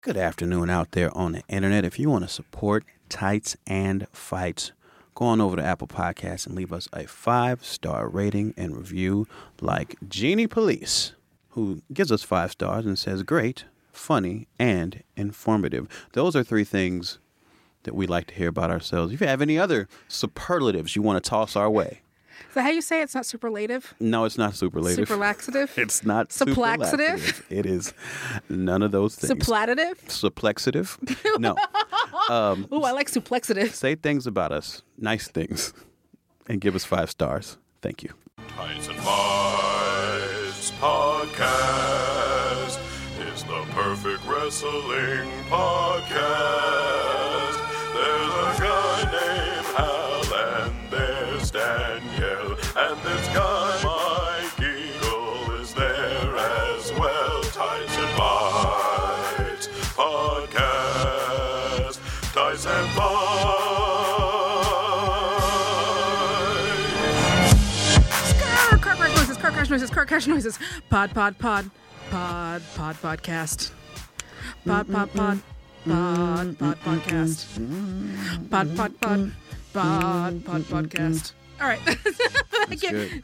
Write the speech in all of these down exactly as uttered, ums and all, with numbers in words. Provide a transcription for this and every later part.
Good afternoon out there on the internet. If you want to support Tights and Fights, go on over to Apple Podcasts and leave us a five-star rating and review like Jeannie Police, who gives us five stars and says, great, funny, and informative. Those are three things that we like to hear about ourselves. If you have any other superlatives you want to toss our way. Is that how you say it? It's not superlative? No, it's not superlative. Superlaxative? It's not Suplaxative? superlaxative. It is none of those things. Suplative? Suplexitive? No. Um, Ooh, I like suplexitive. Say things about us, nice things, and give us five stars. Thank you. Tights and Fights Podcast is the perfect wrestling podcast. There's a guy named Hal and there's Danielle, and this guy Mike Eagle is there as well. Tights and Fights Podcast. Tights and Fights. Car crash noises, car crash noises, car crash noises. Pod, pod, pod, pod, pod, podcast. Pod, pod, pod, pod, pod, podcast. Pod, pod, pod, pod, pod, podcast. All right. Again,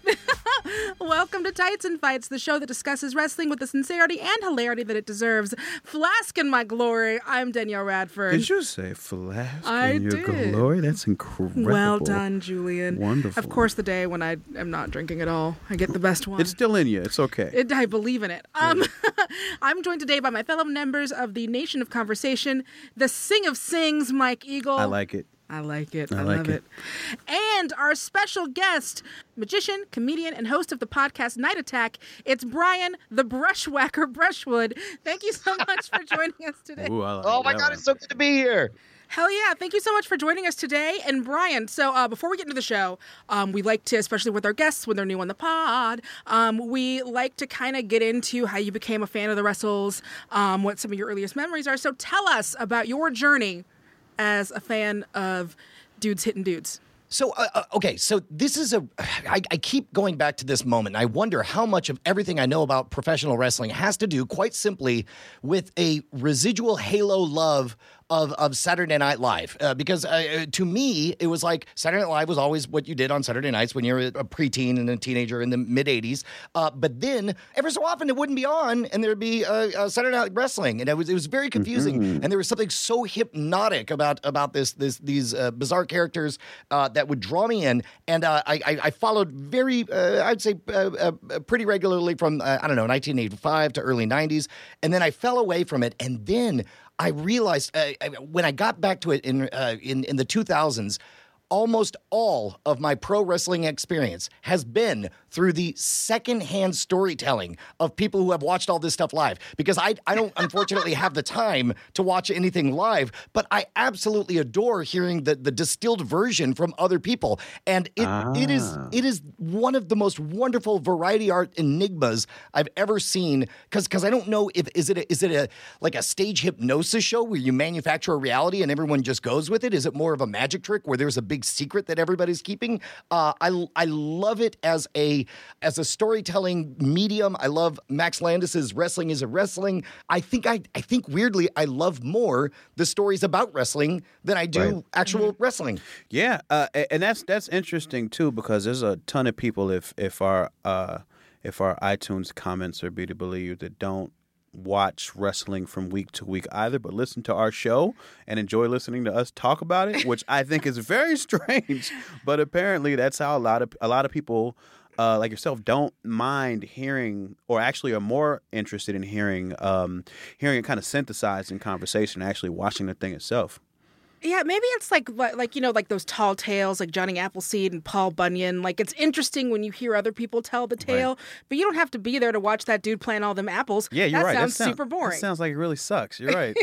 welcome to Tights and Fights, the show that discusses wrestling with the sincerity and hilarity that it deserves. Flask in my glory. I'm Danielle Radford. Did you say flask I in your did. glory? That's incredible. Well done, Julian. Wonderful. Of course, the day when I am not drinking at all, I get the best one. It's still in you. It's okay. It, I believe in it. Um, I'm joined today by my fellow members of the Nation of Conversation, the Sing of Sings, Mike Eagle. I like it. I like it. I, I like love it. it. And our special guest, magician, comedian, and host of the podcast Night Attack, it's Brian the Brushwhacker Brushwood. Thank you so much for joining us today. Ooh, I like Oh my that God, one. it's so good to be here. Hell yeah. Thank you so much for joining us today. And Brian, so uh, before we get into the show, um, we like to, especially with our guests when they're new on the pod, um, we like to kind of get into how you became a fan of the wrestles, um, what some of your earliest memories are. So tell us about your journey as a fan of dudes hitting dudes. So, uh, uh, okay, so this is a, I, I keep going back to this moment. I wonder how much of everything I know about professional wrestling has to do, quite simply, with a residual halo love of, of Saturday Night Live. Uh, because uh, to me, it was like Saturday Night Live was always what you did on Saturday nights when you're a preteen and a teenager in the mid-eighties. Uh, but then, every so often, it wouldn't be on, and there'd be uh, uh, Saturday Night Wrestling. And it was it was very confusing. Mm-hmm. And there was something so hypnotic about, about this, this these uh, bizarre characters uh, that would draw me in. And uh, I, I, I followed very, uh, I'd say, uh, uh, pretty regularly from, uh, I don't know, nineteen eighty-five to early nineties. And then I fell away from it. And then I realized uh, when I got back to it in, uh, in in the two thousands, almost all of my pro wrestling experience has been through the secondhand storytelling of people who have watched all this stuff live. Because I, I don't, unfortunately, have the time to watch anything live, but I absolutely adore hearing the, the distilled version from other people. And it Ah. it is it is one of the most wonderful variety art enigmas I've ever seen. Because because I don't know if is it a, is it a like a stage hypnosis show where you manufacture a reality and everyone just goes with it? Is it more of a magic trick where there's a big secret that everybody's keeping? Uh, I I love it as a as a storytelling medium. I love Max Landis's Wrestling is a Wrestling. I think I I think weirdly I love more the stories about wrestling than I do Right. actual wrestling. Yeah, uh, a- and that's that's interesting too, because there's a ton of people, if if our uh, if our iTunes comments are be to believe, that don't watch wrestling from week to week either, but listen to our show and enjoy listening to us talk about it, which I think is very strange. But apparently, that's how a lot of a lot of people uh, like yourself don't mind hearing, or actually are more interested in hearing um, hearing it kind of synthesized in conversation, actually watching the thing itself. Yeah, maybe it's like, like you know, like those tall tales like Johnny Appleseed and Paul Bunyan. Like, it's interesting when you hear other people tell the tale, Right. but you don't have to be there to watch that dude plant all them apples. Yeah, you're that right. Sounds that sound- super boring. That sounds like it really sucks. You're right.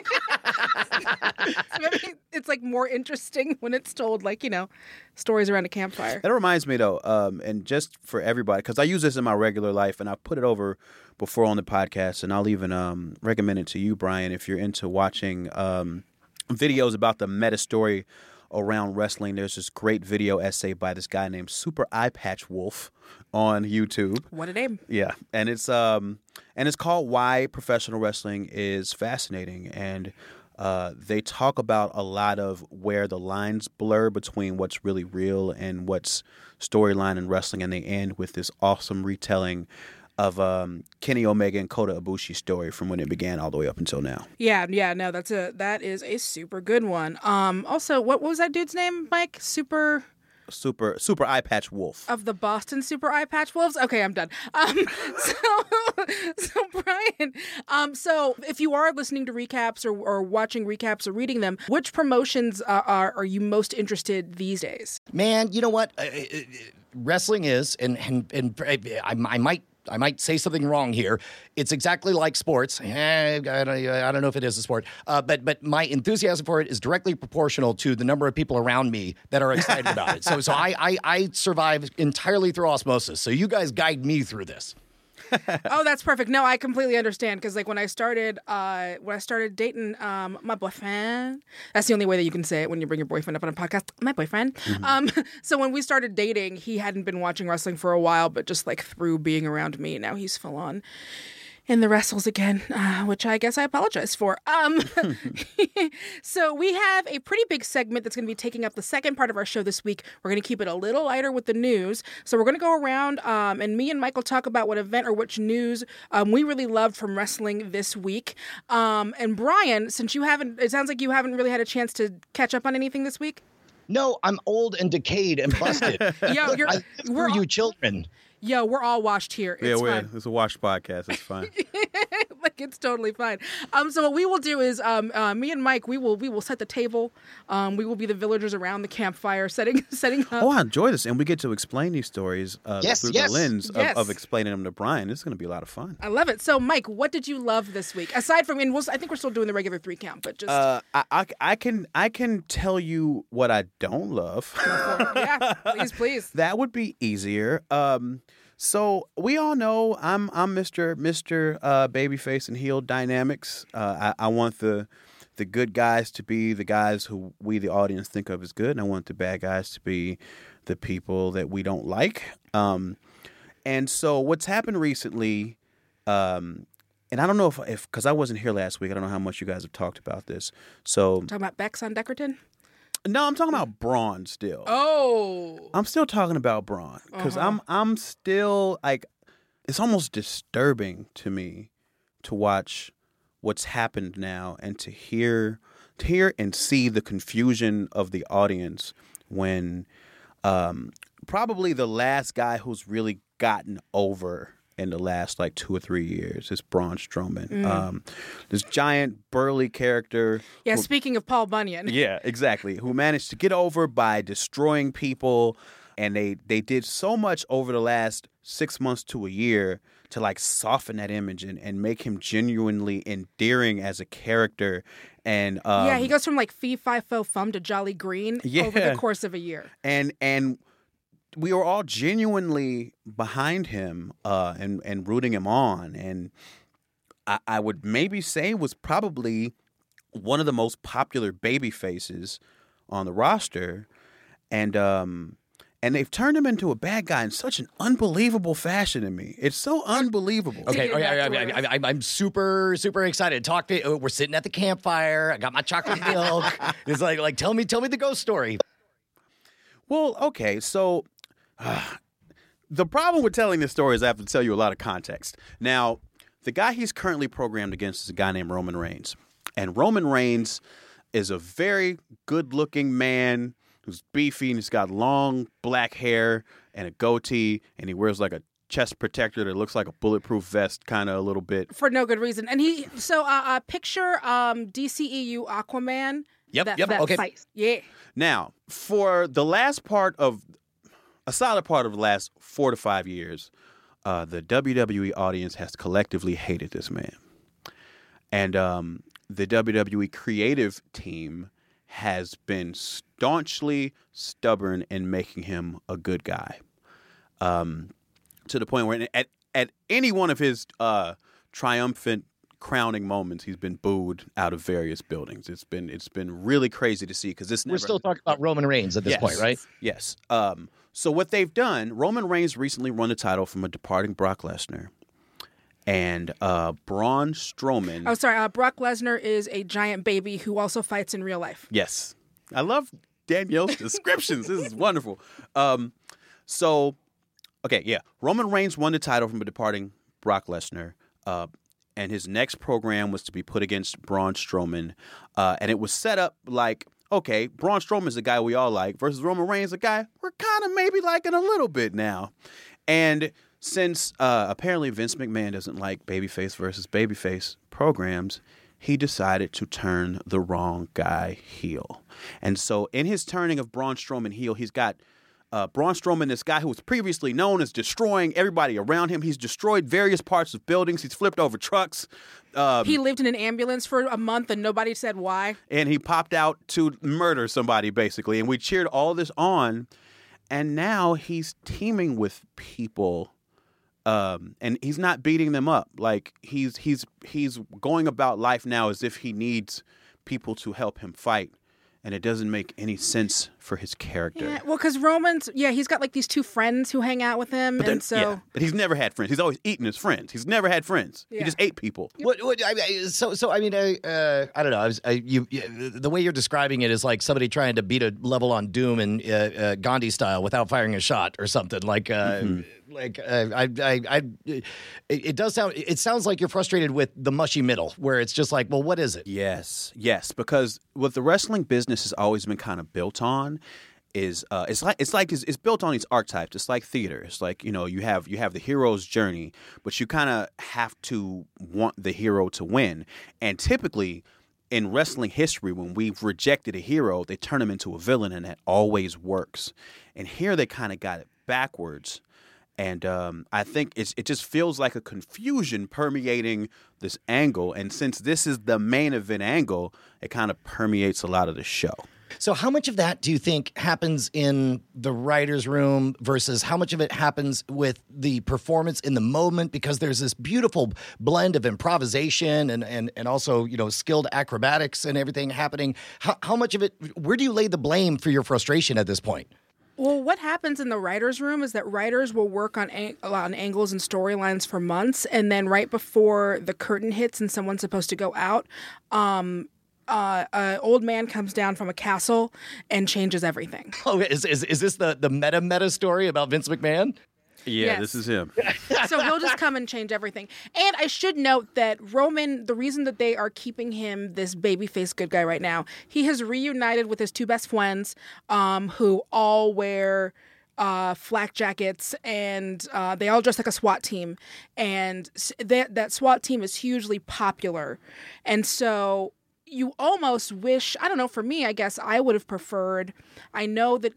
So maybe it's like more interesting when it's told, like, you know, stories around a campfire. That reminds me, though, um, and just for everybody, because I use this in my regular life, and I put it over before on the podcast, and I'll even um, recommend it to you, Brian, if you're into watching um, videos about the meta story around wrestling. There's this great video essay by this guy named Super Eye Patch Wolf on YouTube. What a name. Yeah, and it's um and it's called Why Professional Wrestling is Fascinating, and uh, they talk about a lot of where the lines blur between what's really real and what's storyline in wrestling, and they end with this awesome retelling of um, Kenny Omega and Kota Ibushi's story from when it began all the way up until now. Yeah, yeah, no, that's a that is a super good one. Um, also, what, what was that dude's name, Mike? Super. Super Super Eye Patch Wolf. Of the Boston Super Eye Patch Wolves? Okay, I'm done. Um, so, so Brian, um, so if you are listening to recaps or, or watching recaps or reading them, which promotions uh, are, are you most interested these days? Man, you know what? Uh, uh, wrestling is, and, and, and I, I might I might say something wrong here. It's exactly like sports. Eh, I, don't, I don't know if it is a sport, uh, but but my enthusiasm for it is directly proportional to the number of people around me that are excited about it. So so I, I I survive entirely through osmosis. So you guys guide me through this. Oh, that's perfect. No, I completely understand because, like, when I started, uh, when I started dating um, my boyfriend, that's the only way that you can say it when you bring your boyfriend up on a podcast. My boyfriend. Mm-hmm. Um, so when we started dating, he hadn't been watching wrestling for a while, but just like through being around me, now he's full on in the wrestles again, uh, which I guess I apologize for. Um, so we have a pretty big segment that's going to be taking up the second part of our show this week. We're going to keep it a little lighter with the news. So we're going to go around um, and me and Michael talk about what event or which news um, we really loved from wrestling this week. Um, and Brian, since you haven't, it sounds like you haven't really had a chance to catch up on anything this week. No, I'm old and decayed and busted. Yo, you're, I live we're for all, you children. Yo, we're all washed here. It's yeah, we're fine. it's a washed podcast. It's fine. Like, it's totally fine. Um, so what we will do is, um, uh, me and Mike, we will we will set the table. Um, we will be the villagers around the campfire, setting setting up. Oh, I enjoy this, and we get to explain these stories uh, Yes, through yes. the lens of, Yes. of explaining them to Brian. This is going to be a lot of fun. I love it. So, Mike, what did you love this week? Aside from, and we'll, I think we're still doing the regular three count, but just Uh, I, I, I can I can tell you what I don't love. yeah, please, please. That would be easier. Um, so we all know I'm I'm Mister Mister Uh, Babyface and heel dynamics. Uh, I, I want the the good guys to be the guys who we the audience think of as good, and I want the bad guys to be the people that we don't like. Um, and so what's happened recently, um, and I don't know if if because I wasn't here last week, I don't know how much you guys have talked about this. So Talking about Bex on Deckerton? no, I'm talking about Braun still. Oh. I'm still talking about Braun because Uh-huh. I'm I'm still like it's almost disturbing to me to watch what's happened now and to hear to hear and see the confusion of the audience when um, probably the last guy who's really gotten over in the last like two or three years is Braun Strowman. Mm. Um, this giant burly character. Yeah, who- speaking of Paul Bunyan. yeah, exactly. Who managed to get over by destroying people, and they they did so much over the last six months to a year to like soften that image and, and make him genuinely endearing as a character. And um, yeah, he goes from like fee, fi, fo, fum to Jolly Green Yeah. over the course of a year. and and we were all genuinely behind him uh, and and rooting him on, and I, I would maybe say was probably one of the most popular baby faces on the roster, and um and they've turned him into a bad guy in such an unbelievable fashion to me. It's so unbelievable. Okay, Take it okay, back I, to I, where- I, I, I'm super, super excited. Talk to. Uh, we're sitting at the campfire. I got my chocolate milk. It's like, like, tell me, tell me the ghost story. Well, okay, so uh, the problem with telling this story is I have to tell you a lot of context. Now, the guy he's currently programmed against is a guy named Roman Reigns. And Roman Reigns is a very good-looking man who's beefy and he's got long black hair and a goatee, and he wears like a chest protector that looks like a bulletproof vest kind of a little bit. For no good reason. And he, so uh, uh, picture um, D C E U Aquaman. Yep, that, yep, that okay. fight. Yeah. Now, for the last part of a solid part of the last four to five years, uh, the W W E audience has collectively hated this man. And um, the W W E creative team has been staunchly stubborn in making him a good guy. Um, to the point where at, at any one of his uh, triumphant crowning moments, he's been booed out of various buildings. It's been it's been really crazy to see because this. We're never, still talking about Roman Reigns at this yes, point, right? Yes. Um, so what they've done, Roman Reigns recently won the title from a departing Brock Lesnar. And uh, Braun Strowman. Oh, sorry. Uh, Brock Lesnar is a giant baby who also fights in real life. Yes. I love Danielle's descriptions. This is wonderful. Um, so, okay, yeah. Roman Reigns won the title from a departing Brock Lesnar. Uh, and his next program was to be put against Braun Strowman. Uh, and it was set up like, okay, Braun Strowman is a guy we all like versus Roman Reigns, a guy we're kind of maybe liking a little bit now. And since uh, apparently Vince McMahon doesn't like babyface versus babyface programs, he decided to turn the wrong guy heel. And so in his turning of Braun Strowman heel, he's got uh, Braun Strowman, this guy who was previously known as destroying everybody around him. He's destroyed various parts of buildings. He's flipped over trucks. Um, he lived in an ambulance for a month and nobody said why. And he popped out to murder somebody, basically. And we cheered all this on. And now he's teaming with people. Um, and he's not beating them up. Like he's he's he's going about life now as if he needs people to help him fight, and it doesn't make any sense for his character. Yeah, well, because Roman's, yeah, he's got like these two friends who hang out with him, But then- and so yeah, but he's never had friends. He's always eating his friends. He's never had friends. He Yeah. just ate people. What, what, I mean, so, so I mean, I, uh, I don't know. I was, I, you, you, the way you're describing it is like somebody trying to beat a level on Doom in uh, uh, Gandhi style without firing a shot or something. Like, uh, like uh, I, I, I, it, it does sound. It sounds like you're frustrated with the mushy middle, where it's just like, well, what is it? Yes, yes, because what the wrestling business has always been kind of built on is uh, it's like it's like it's, it's built on these archetypes. It's like theater. It's like, you know, you have you have the hero's journey, but you kind of have to want the hero to win. And typically in wrestling history, when we've rejected a hero, they turn him into a villain, and that always works. And here they kind of got it backwards. And um, I think it's, it just feels like a confusion permeating this angle. And since this is the main event angle, it kind of permeates a lot of the show. So how much of that do you think happens in the writer's room versus how much of it happens with the performance in the moment? Because there's this beautiful blend of improvisation and, and, and also, you know, skilled acrobatics and everything happening. How, how much of it, where do you lay the blame for your frustration at this point? Well, what happens in the writer's room is that writers will work on ang- on angles and storylines for months, and then right before the curtain hits and someone's supposed to go out, um, uh, an old man comes down from a castle and changes everything. Oh, is, is, is this the, the meta meta story about Vince McMahon? Yeah, Yes. this is him. So he'll just come and change everything. And I should note that Roman, the reason that they are keeping him this babyface good guy right now, he has reunited with his two best friends, um, who all wear uh, flak jackets, and uh, they all dress like a SWAT team. And s- that that SWAT team is hugely popular. And so you almost wish, I don't know, for me, I guess I would have preferred, I know that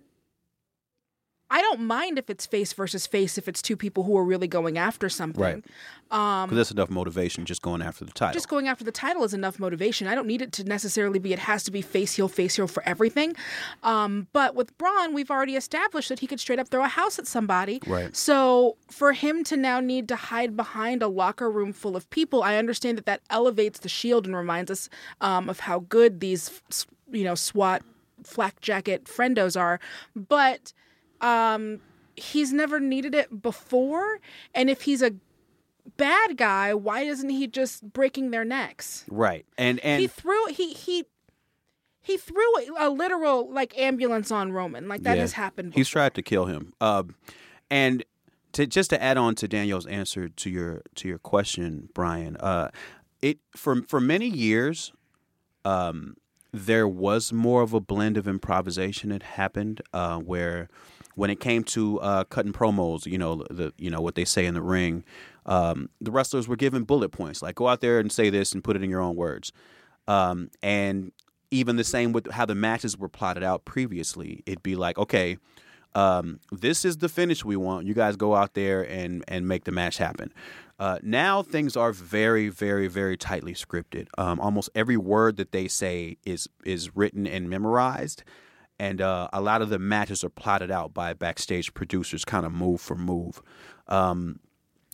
I don't mind if it's face versus face if it's two people who are really going after something. Right. Because that's enough motivation just going after the title. Just going after the title is enough motivation. I don't need it to necessarily be, it has to be face heel, face heel for everything. Um, but with Braun, we've already established that he could straight up throw a house at somebody. Right. So for him to now need to hide behind a locker room full of people, I understand that that elevates the Shield and reminds us um, of how good these, you know, SWAT flak jacket friendos are. But um, he's never needed it before. And if he's a bad guy, why isn't he just breaking their necks? Right. And and he threw he he he threw a literal like ambulance on Roman. Like that Yeah. has happened before. He's tried to kill him. Um, and to just to add on to Danielle's answer to your to your question, Brian, uh, it for for many years, um, there was more of a blend of improvisation that happened, uh, where when it came to uh, cutting promos, you know the you know what they say in the ring, um, the wrestlers were given bullet points like go out there and say this and put it in your own words, um, and even the same with how the matches were plotted out previously. It'd be like, okay, um, this is the finish we want. You guys go out there and, and make the match happen. Uh, now things are very, very, very tightly scripted. Um, almost every word that they say is is written and memorized. And uh, a lot of the matches are plotted out by backstage producers kind of move for move. Um,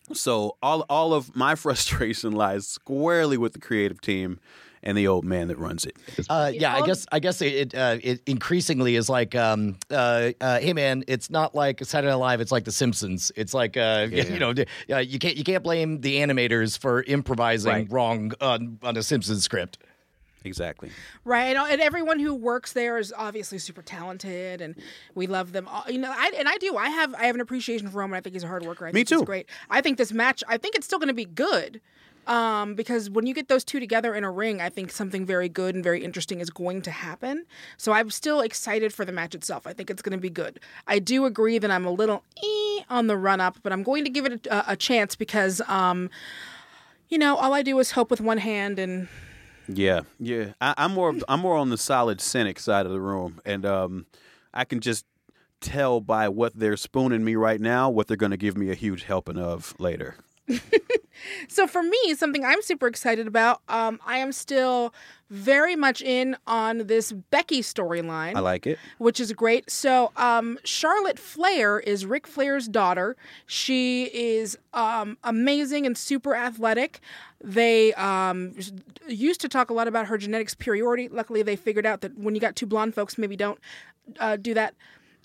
So all all of my frustration lies squarely with the creative team and the old man that runs it. Uh, yeah, I guess I guess it uh, it increasingly is like, um, uh, uh, hey man, it's not like Saturday Night Live. It's like The Simpsons. It's like uh, Yeah. you know, uh, you can't you can't blame the animators for improvising Right. wrong on, on a Simpsons script. Exactly. Right, and, and everyone who works there is obviously super talented, and we love them all. You know, I, and I do. I have I have an appreciation for Roman. I think he's a hard worker. I Me think too. He's great. I think this match. I think it's still going to be good, um, because when you get those two together in a ring, I think something very good and very interesting is going to happen. So I'm still excited for the match itself. I think it's going to be good. I do agree that I'm a little eh on the run up, but I'm going to give it a, a chance because, um, you know, all I do is hope with one hand and. Yeah, yeah. I, I'm more I'm more on the solid cynic side of the room, and um, I can just tell by what they're spooning me right now what they're going to give me a huge helping of later. So for me, something I'm super excited about, um, I am still very much in on this Becky storyline. I like it. Which is great. So um, Charlotte Flair is Ric Flair's daughter. She is um, amazing and super athletic. They um, used to talk a lot about her genetic superiority. Luckily, they figured out that when you got two blonde folks, maybe don't uh, do that.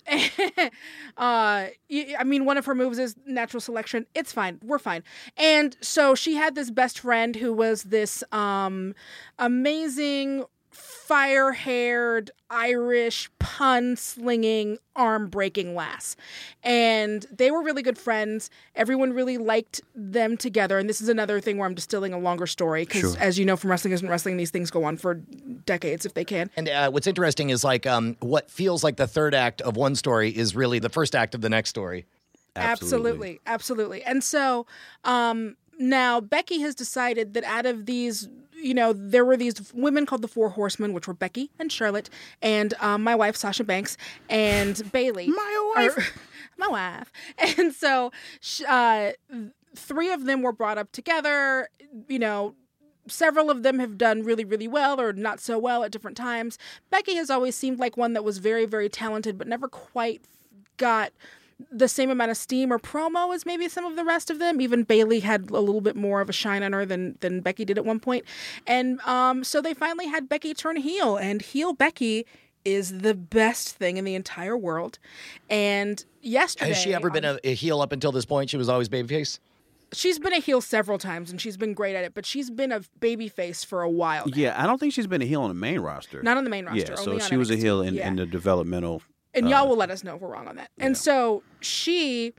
uh, I mean, one of her moves is natural selection. It's fine. We're fine. And so she had this best friend who was this um, amazing, fire-haired, Irish, pun-slinging, arm-breaking lass. And they were really good friends. Everyone really liked them together. And this is another thing where I'm distilling a longer story because, Sure. as you know from Wrestling Isn't Wrestling, these things go on for decades if they can. And uh, what's interesting is like um, what feels like the third act of one story is really the first act of the next story. Absolutely. Absolutely. And so um, now Becky has decided that out of these, you know, there were these women called the Four Horsemen, which were Becky and Charlotte and um, my wife, Sasha Banks, and Bailey. My wife. Or- my wife. And so sh- uh, three of them were brought up together, you know, several of them have done really, really well or not so well at different times. Becky has always seemed like one that was very, very talented, but never quite got the same amount of steam or promo as maybe some of the rest of them. Even Bailey had a little bit more of a shine on her than than Becky did at one point. And um, so they finally had Becky turn heel, and heel Becky is the best thing in the entire world. And yesterday... Has she ever been on- a, a heel up until this point? She was always babyface? She's been a heel several times, and she's been great at it, but she's been a babyface for a while now. Yeah, I don't think she's been a heel on the main roster. Not on the main roster. Yeah, only so on she was a N X T. heel in, Yeah. in the developmental. And uh, y'all will let us know if we're wrong on that. And so she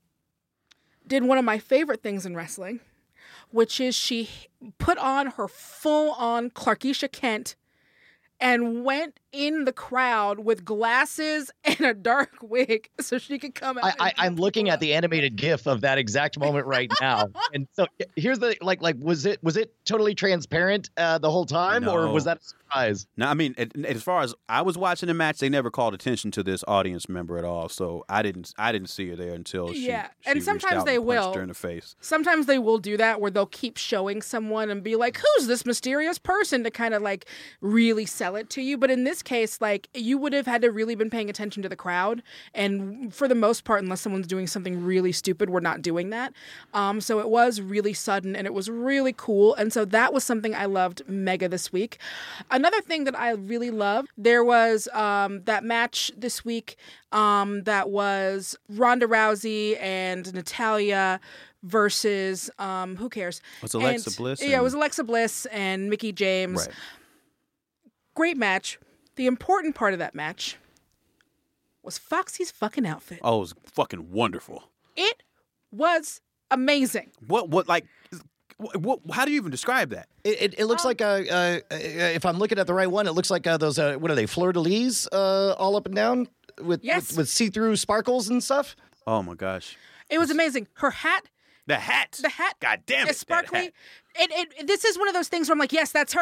did one of my favorite things in wrestling, which is she put on her full-on Clarkeisha Kent and went in the crowd with glasses and a dark wig so she could come out. I, and I, beat I'm looking people at up. the animated GIF of that exact moment right now, and so here's the like like was it was it totally transparent uh, the whole time, or No. was that a surprise? No, I mean, it, as far as I was watching the match, they never called attention to this audience member at all. So I didn't, I didn't see her there until she. Yeah, she and reached sometimes out they and punched will. her in the face. Sometimes they will do that where they'll keep showing someone and be like, who's this mysterious person, to kind of like really sell it to you. But in this case, like, you would have had to really been paying attention to the crowd. And for the most part, unless someone's doing something really stupid, we're not doing that. Um, so it was really sudden and it was really cool. And so that was something I loved mega this week. Another thing that I really loved, there was um, that match this week um, that was Ronda Rousey and Natalya versus um, who cares? Was Alexa And- Bliss Yeah, it and- was Alexa Bliss and Mickie James. Right. Great match. The important part of that match was Foxy's fucking outfit. Oh, it was fucking wonderful. It was amazing. What? What? Like, what? what how do you even describe that? It, it, it looks like uh, uh, uh, if I'm looking at the right one, it looks like uh, those uh, what are they fleur de lis uh, all up and down with Yes. with, with see-through sparkles and stuff. Oh my gosh, It was amazing. Her hat, the hat. the hat, God damn it, is sparkly. that hat. It, it, this is one of those things where I'm like, yes, that's her.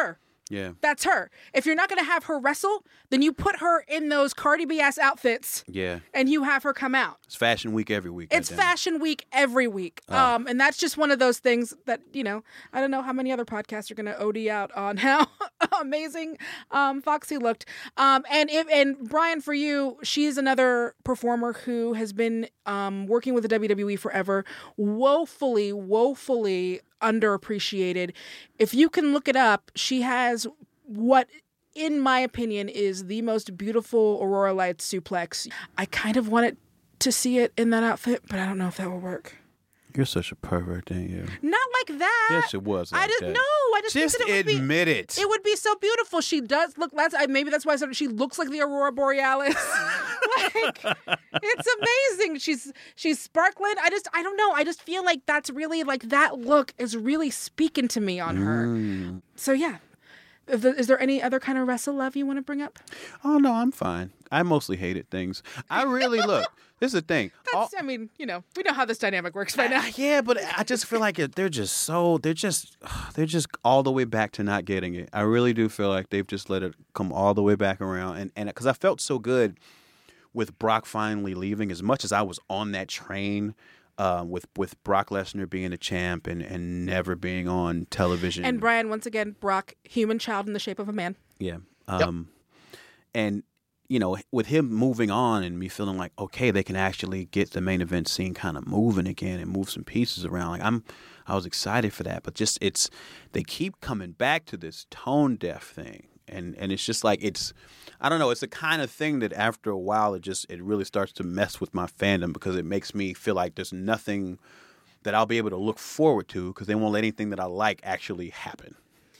Yeah. That's her. If you're not going to have her wrestle, then you put her in those Cardi B ass outfits. Yeah. And you have her come out. It's Fashion Week every week. It's goddammit. Fashion Week every week. Oh. Um, and that's just one of those things that, you know, I don't know how many other podcasts are going to O D out on how amazing um, Foxy looked. Um, and if and Brian, for you, she's another performer who has been um, working with the W W E forever, woefully, woefully underappreciated. If you can look it up, she has what, in my opinion, is the most beautiful Aurora Lights suplex. I kind of wanted to see it in that outfit, but I don't know if that will work. You're such a pervert, ain't you? Not like that. Yes, it was. Like I just that. no. I just, Just think that it would admit be, it. It would be so beautiful. She does look. That's I, maybe that's why I said she looks like the Aurora Borealis. Like it's amazing. She's she's sparkling. I just I don't know. I just feel like that's really like that look is really speaking to me on her. Mm. So yeah. Is there, is there any other kind of wrestle love you want to bring up? Oh no, I'm fine. I mostly hated things. I really look. This is the thing. All- That's, I mean, you know, we know how this dynamic works by now. Uh, yeah, but I just feel like it, they're just so they're just they're just all the way back to not getting it. I really do feel like they've just let it come all the way back around, and and because I felt so good with Brock finally leaving, as much as I was on that train. Uh, with with Brock Lesnar being the champ and, and never being on television. And Brian, once again, Brock, human child in the shape of a man. Yeah. Um, yep. And, you know, with him moving on and me feeling like, okay, they can actually get the main event scene kind of moving again and move some pieces around. Like I'm, I was excited for that. But just it's, they keep coming back to this tone deaf thing. And and it's just like it's, I don't know, it's the kind of thing that after a while it just, it really starts to mess with my fandom because it makes me feel like there's nothing that I'll be able to look forward to because they won't let anything that I like actually happen.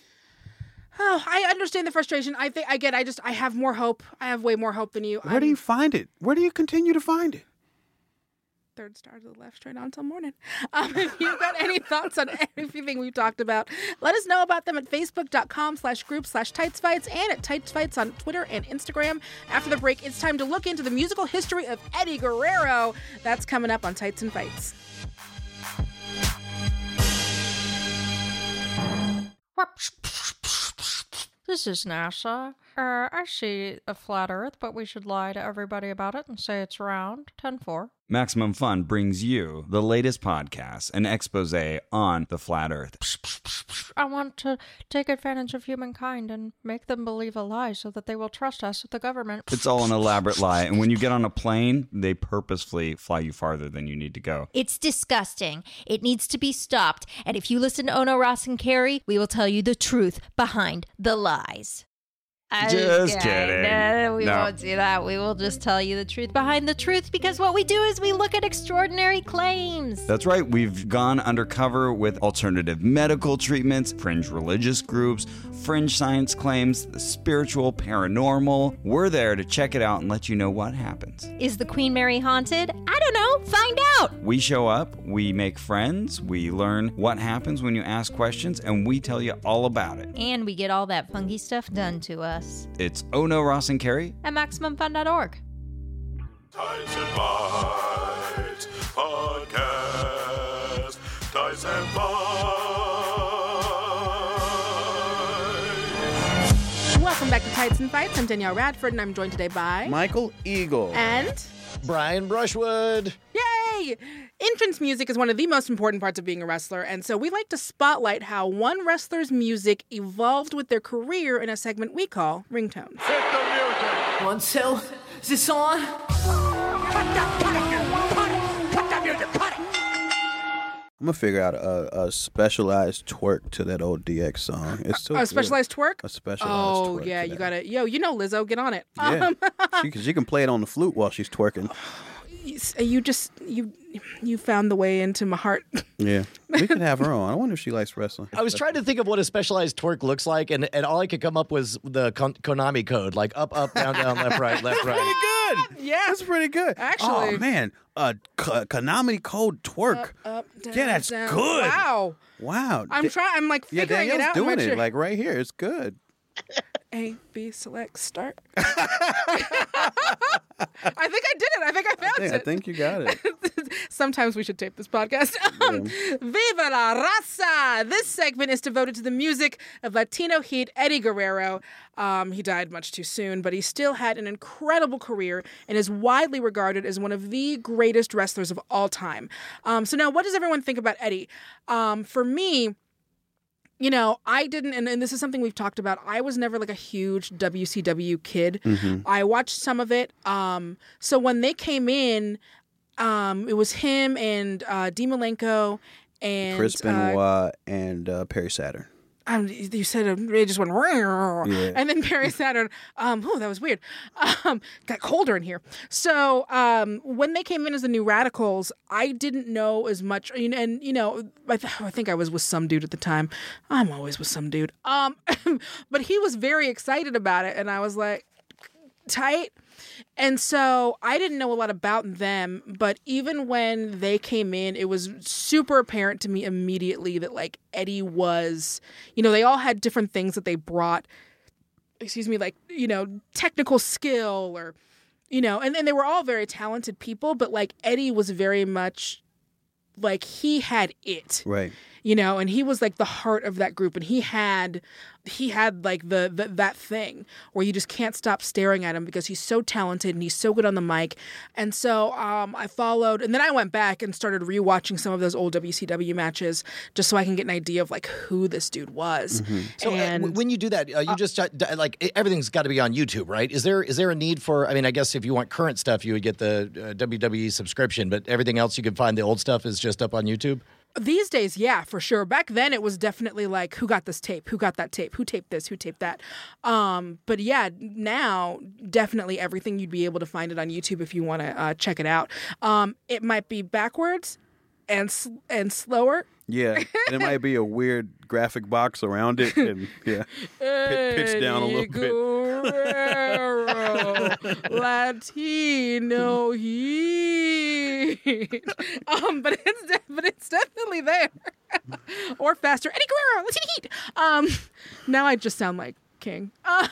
Oh, I understand the frustration. I think, again, I just, I have more hope. I have way more hope than you. Where do you find it? Where do you continue to find it? Third star to the left, straight on until morning. Um, if you've got any thoughts on everything we've talked about, let us know about them at facebook.com slash group slash Tights Fights and at Tights Fights on Twitter and Instagram. After the break, it's time to look into the musical history of Eddie Guerrero. That's coming up on Tights and Fights. This is NASA. Uh, I see a flat Earth, but we should lie to everybody about it and say it's round. ten four. Maximum Fun brings you the latest podcast, an expose on the flat Earth. I want to take advantage of humankind and make them believe a lie so that they will trust us with the government. It's all an elaborate lie, and when you get on a plane, they purposefully fly you farther than you need to go. It's disgusting. It needs to be stopped. And if you listen to Ono, Ross, and Carrie, we will tell you the truth behind the lies. I Just kidding. No, we No. won't do that. We will just tell you the truth behind the truth because what we do is we look at extraordinary claims. That's right, we've gone undercover with alternative medical treatments, fringe religious groups, fringe science claims, spiritual, paranormal. We're there to check it out and let you know what happens. Is the Queen Mary haunted? I don't know. Find out. We show up, we make friends, we learn what happens when you ask questions, and we tell you all about it. And we get all that funky stuff done to us. It's Ono, Ross, and Carrie. At Maximum Fun dot org. Tights and Fights Podcast. Tights and Fights. Welcome back to Tights and Fights. I'm Danielle Radford, and I'm joined today by... Michael Eagle. And... Brian Brushwood. Yay! Entrance music is one of the most important parts of being a wrestler, and so we like to spotlight how one wrestler's music evolved with their career in a segment we call Ringtones. One, two, is this on? I'm gonna figure out a, a specialized twerk to that old D X song. It's so A good. specialized twerk? A specialized Oh, twerk. yeah, to you that. gotta... Yo, you know Lizzo, get on it. Yeah, Um, she, can- she can play it on the flute while she's twerking. you just... You you found the way into my heart. Yeah, we could have her on. I wonder if she likes wrestling. I was trying to think of what a specialized twerk looks like, and, and all I could come up was the Kon- Konami code, like up, up, down, down, left, right, left, right. Pretty good. Yeah. That's pretty good. Actually. Oh, man. A K- Konami code twerk. Up, down, Yeah, that's down. good. Wow. Wow. I'm Da- trying... I'm like Yeah, figuring Danielle's it out. doing I'm it, sure. like right here. It's good. A, B, select, start. I think I did it. I think I found I think, it. I think you got it. Sometimes we should tape this podcast. Um, Viva la raza! This segment is devoted to the music of Latino heat Eddie Guerrero. Um, he died much too soon, but he still had an incredible career and is widely regarded as one of the greatest wrestlers of all time. Um, so now, what does everyone think about Eddie? Um, for me, you know, I didn't, and, and this is something we've talked about, I was never like a huge W C W kid. Mm-hmm. I watched some of it. Um, so when they came in, um, it was him and uh, Dean Malenko and Chris Benoit uh, and uh, Perry Saturn. Um, you said it just went, yeah. and then Perry Saturn. Um, oh, that was weird. Um, got colder in here. So um, when they came in as the New Radicals, I didn't know as much. And, and you know, I, th- I think I was with some dude at the time. I'm always with some dude. Um, but he was very excited about it, and I was like, tight. And so I didn't know a lot about them, but even when they came in, it was super apparent to me immediately that like Eddie was, you know, they all had different things that they brought, excuse me, like, you know, technical skill or, you know, and, and they were all very talented people, but like Eddie was very much like he had it. Right. You know, and he was like the heart of that group, and he had, he had like the, the that thing where you just can't stop staring at him because he's so talented and he's so good on the mic. And so um, I followed, and then I went back and started rewatching some of those old W C W matches just so I can get an idea of like who this dude was. Mm-hmm. So and, uh, when you do that, uh, you uh, just uh, like everything's got to be on YouTube, right? Is there is there a need for? I mean, I guess if you want current stuff, you would get the uh, W W E subscription, but everything else you can find the old stuff is just up on YouTube. These days, yeah, for sure. Back then, it was definitely like, who got this tape? Who got that tape? Who taped this? Who taped that? Um, but yeah, now, definitely everything you'd be able to find it on YouTube if you want to uh, check it out. Um, it might be backwards and sl- and slower. Yeah, and it might be a weird graphic box around it, and yeah, P- pitch down a little Guerrero, Latino heat. Um, but it's de- but it's definitely there, or faster. Eddie Guerrero, Latino heat. Um, now I just sound like King. Um,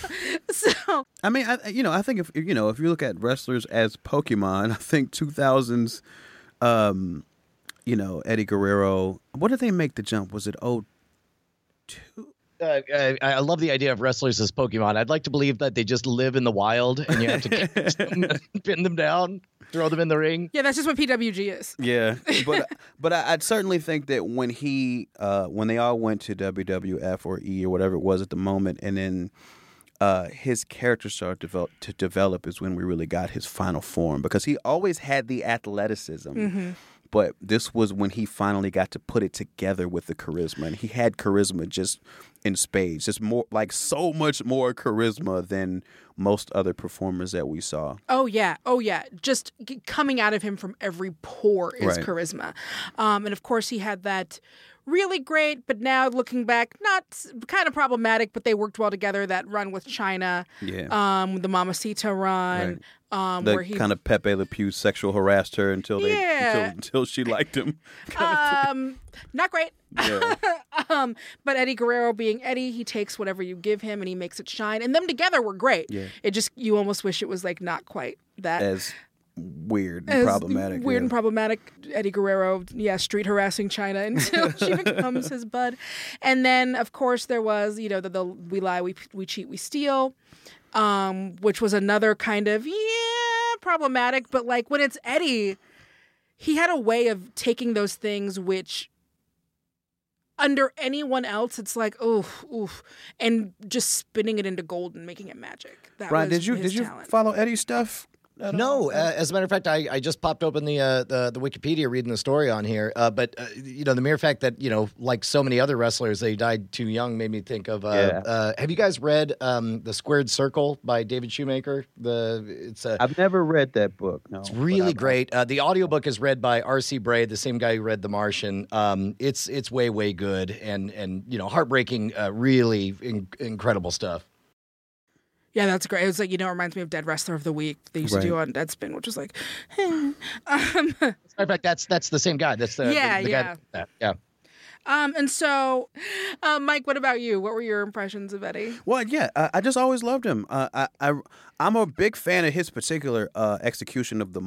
so I mean, I, you know, I think if you know if you look at wrestlers as Pokemon, I think two thousands. Um, You know, Eddie Guerrero. What did they make the jump? Was it oh two? Uh, I, I love the idea of wrestlers as Pokemon. I'd like to believe that they just live in the wild and you have to catch them, pin them down, throw them in the ring. Yeah, that's just what P W G is. Yeah, but but I, I'd certainly think that when he, uh, when they all went to W W F or E or whatever it was at the moment, and then uh, his character started to develop, to develop is when we really got his final form, because he always had the athleticism. Mm-hmm. But this was when he finally got to put it together with the charisma. And he had charisma just in spades. Just more, like so much more charisma than most other performers that we saw. Oh, yeah. Oh, yeah. Just g- coming out of him from every pore is Right. charisma. Um, and of course, he had that really great, but now looking back, not kind of problematic, but they worked well together. That run with China, Yeah. um, the Mamacita run, um, The where he kind of Pepe Le Pew sexual harassed her until they Yeah. until, until she liked him. kind of thing. um, not great. Yeah. um, but Eddie Guerrero being Eddie, he takes whatever you give him and he makes it shine. And them together were great. Yeah. It just, you almost wish it was like not quite that. As weird and As problematic. Weird yeah. and problematic. Eddie Guerrero, yeah, street harassing China until she becomes his bud. And then, of course, there was, you know, the, the we lie, we we cheat, we steal, um, which was another kind of, yeah, problematic. But like when it's Eddie, he had a way of taking those things which under anyone else, it's like, oof, oof, and just spinning it into gold and making it magic. That Brian, was did you his did you talent. follow Eddie's stuff? at all? No, uh, as a matter of fact, I, I just popped open the, uh, the the Wikipedia reading the story on here. Uh, but uh, you know, the mere fact that you know, like so many other wrestlers, they died too young made me think of. Uh, Yeah. uh, have you guys read um, The Squared Circle by David Shoemaker? The it's a I've never read that book. No, It's but really I've- great. Uh, the audiobook is read by R C Bray, the same guy who read The Martian. Um, it's it's way way good and and you know heartbreaking, uh, really in- incredible stuff. Yeah, that's great. It was like, you know, it reminds me of Dead Wrestler of the Week they used Right. to do on Deadspin, which was like, um, As a matter of fact, that's that's the same guy. That's the Yeah, the, the yeah. guy. That, yeah. um, and so, um, Mike, what about you? What were your impressions of Eddie? Well, yeah, I, I just always loved him. Uh, I, I, I'm a big fan of his particular uh, execution of the mullet.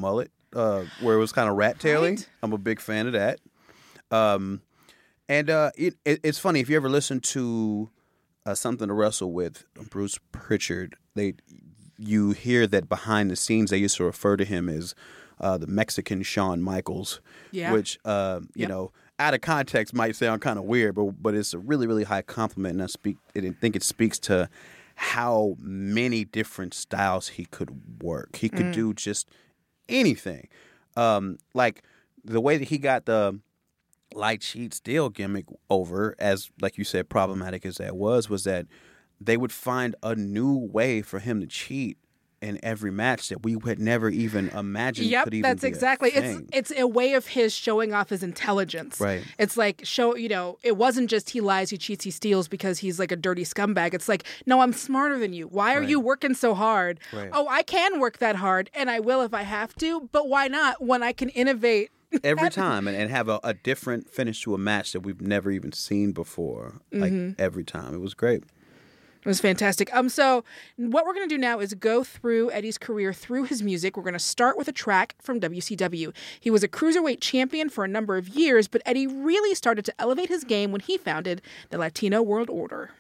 uh, where it was kind of rat-tailing. Right. I'm a big fan of that. Um, and uh, it, it, it's funny, if you ever listen to uh, Something to Wrestle With, Bruce Pritchard, they you hear that behind the scenes they used to refer to him as uh, the Mexican Shawn Michaels, Yeah. which, uh, you Yep. know, out of context might sound kind of weird, but but it's a really, really high compliment, and I, speak, I think it speaks to how many different styles he could work. He could do just anything. Um, like the way that he got the light sheet steel gimmick over, as like you said, problematic as that was, was that they would find a new way for him to cheat in every match that we had never even imagined Yep, could even that's be a exactly. It's thing. it's a way of his showing off his intelligence. Right. It's like show you know. It wasn't just he lies, he cheats, he steals because he's like a dirty scumbag. It's like, no, I'm smarter than you. Why are Right. you working so hard? Right. Oh, I can work that hard, and I will if I have to. But why not when I can innovate? every time and, and have a, a different finish to a match that we've never even seen before. Like Mm-hmm. every time. It was great. It was fantastic. Um, so what we're going to do now is go through Eddie's career through his music. We're going to start with a track from W C W. He was a cruiserweight champion for a number of years, but Eddie really started to elevate his game when he founded the Latino World Order.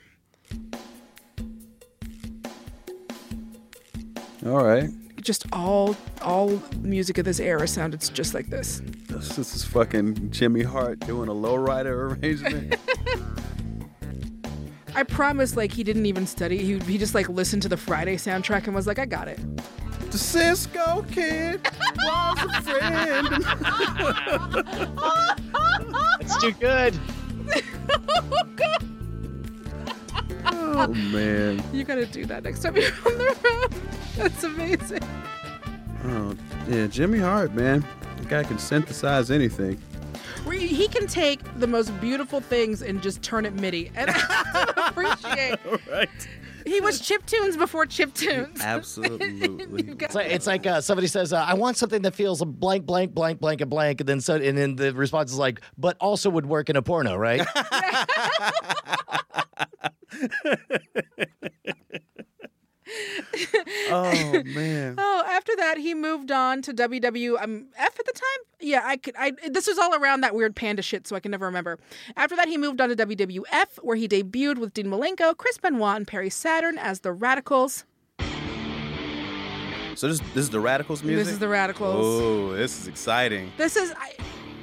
All right. Just all all music of this era sounded just like this. This, this is fucking Jimmy Hart doing a lowrider arrangement. I promise, like, he didn't even study. He, he just, like, listened to the Friday soundtrack and was like, I got it. The Cisco Kid was a friend. It's too good. Oh, man. You gotta do that next time you're on the road. That's amazing. Oh, yeah, Jimmy Hart, man. The guy can synthesize anything. Where he can take the most beautiful things and just turn it MIDI. And I appreciate. Right. He was chiptunes before chiptunes. Absolutely. You got It's like, it's like uh, somebody says, uh, I want something that feels a blank, blank, blank, blank, and blank. And then, so, and then the response is like, but also would work in a porno, right? Oh, man. Oh, after that, he moved on to W W F at the time. Yeah, I could. I this was all around that weird panda shit, so I can never remember. After that, he moved on to W W F, where he debuted with Dean Malenko, Chris Benoit, and Perry Saturn as the Radicals. So this, this is the Radicals music? This is the Radicals. Oh, this is exciting. This is. I,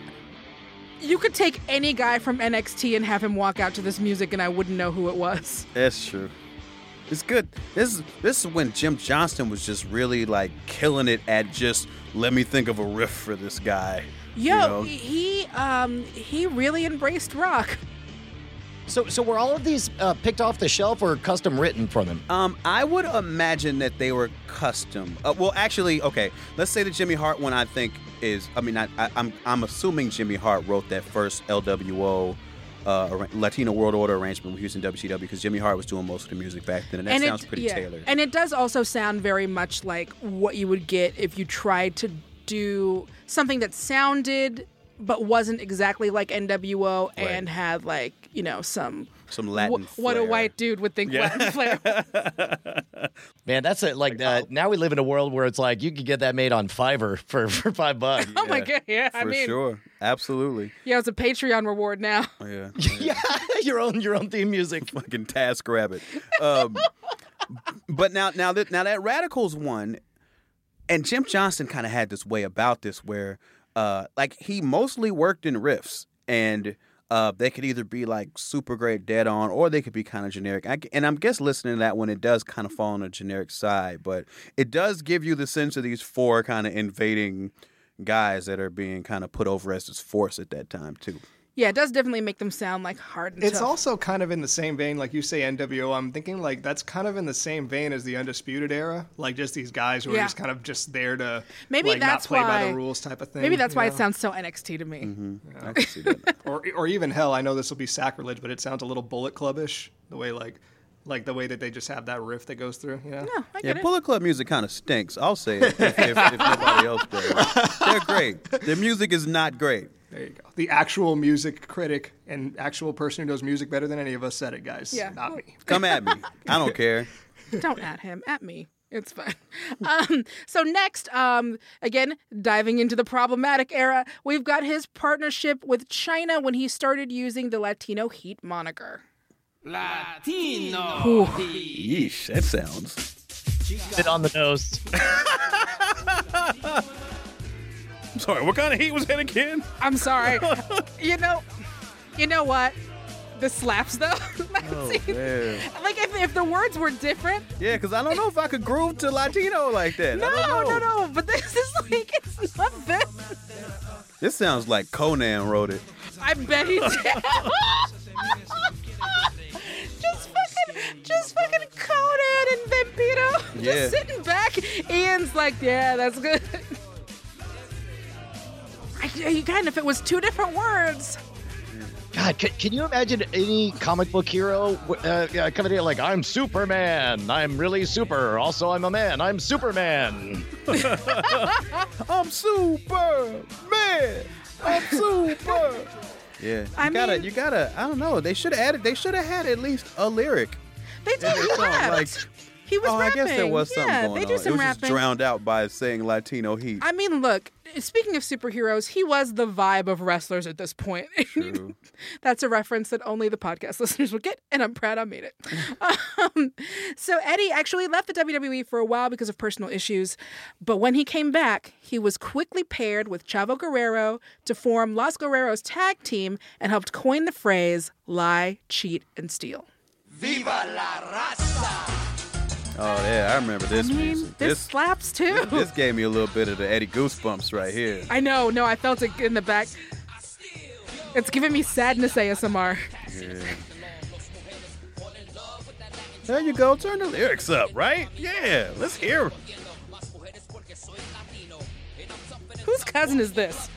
you could take any guy from N X T and have him walk out to this music, and I wouldn't know who it was. That's true. It's good. This is this is when Jim Johnston was just really like killing it at just let me think of a riff for this guy. Yo, you know? he um he really embraced rock. So, so were all of these uh, picked off the shelf or custom written for them? Um, I would imagine that they were custom. Uh, well, actually, okay. Let's say the Jimmy Hart one. I think is. I mean, I, I, I'm I'm assuming Jimmy Hart wrote that first L W O. Uh, Latino World Order arrangement with Houston W C W because Jimmy Hart was doing most of the music back then, and that and sounds it, pretty yeah. tailored. And it does also sound very much like what you would get if you tried to do something that sounded but wasn't exactly like N W O Right. and had like, you know, some Some Latin wh- what a flair. white dude would think Latin flair. Man, that's it. Like, uh, now we live in a world where it's like you could get that made on Fiverr for, for five bucks. Oh my god, yeah. I For mean, sure, absolutely. yeah, it's a Patreon reward now. Oh, yeah, Yeah, your own your own theme music. fucking Task Rabbit. Um, but now, now that now that Radicals won, and Jim Johnston kind of had this way about this where, uh, like he mostly worked in riffs, and uh, they could either be like super great, dead on, or they could be kind of generic. I, and I'm guess listening to that one, it does kind of fall on the generic side, but it does give you the sense of these four kind of invading guys that are being kind of put over as this force at that time too. Yeah, it does definitely make them sound like hard and It's tough. also kind of in the same vein, like you say N W O. I'm thinking like that's kind of in the same vein as the Undisputed Era, like just these guys who Yeah. are just kind of just there to Maybe like, that's not play by why- the rules type of thing. Maybe that's you why know? it sounds so N X T to me. Mm-hmm. I can see that. or or even hell, I know this will be sacrilege, but it sounds a little Bullet Club-ish, the way like like the way that they just have that riff that goes through. You know? No, I Yeah, get it. Bullet Club music kind of stinks. I'll say it if, if, if nobody else does. They're great. Their music is not great. There you go. The actual music critic and actual person who knows music better than any of us said it, guys. Yeah. Not me. Come at me. I don't care. Don't at him, at me. It's fine. Um, so next, um, again, diving into the problematic era, we've got his partnership with China when he started using the Latino Heat moniker. Latino. Yeesh, that sounds. Bit on the nose. I'm sorry, what kind of heat was that again? I'm sorry. you know, you know what? This slaps though. Oh, man. Like if, if the words were different. Yeah, because I don't know if I could groove to Latino like that. No, I don't know. no, no. But this is like, it's not this. This sounds like Conan wrote it. I bet he did. Just fucking, just fucking Conan and Vampiro. Yeah. Just sitting back. Ian's like, yeah, that's good. I, you can if it was two different words. God, can, can you imagine any comic book hero uh, uh, coming in like, I'm Superman, I'm really super, also I'm a man, I'm Superman. I'm Superman. I'm super. Yeah, you I gotta, mean- you gotta. I don't know. They should have added. They should have had at least a lyric. They did in their song, rap. like, He was oh, rapping. I guess there was something yeah, going they on. do some it was rapping. just drowned out by saying Latino Heat. I mean, look, speaking of superheroes, he was the vibe of wrestlers at this point. True. That's a reference that only the podcast listeners will get, and I'm proud I made it. um, so Eddie actually left the W W E for a while because of personal issues, but when he came back, he was quickly paired with Chavo Guerrero to form Los Guerreros tag team and helped coin the phrase lie, cheat, and steal. Viva la raza! Oh yeah, I remember this I mean, music. this, slaps too. This gave me a little bit of the Eddie Goosebumps right here. I know, no, I felt it in the back. It's giving me sadness A S M R. Yeah. There you go. Turn the lyrics up, right? Yeah, let's hear 'em. Whose cousin is this?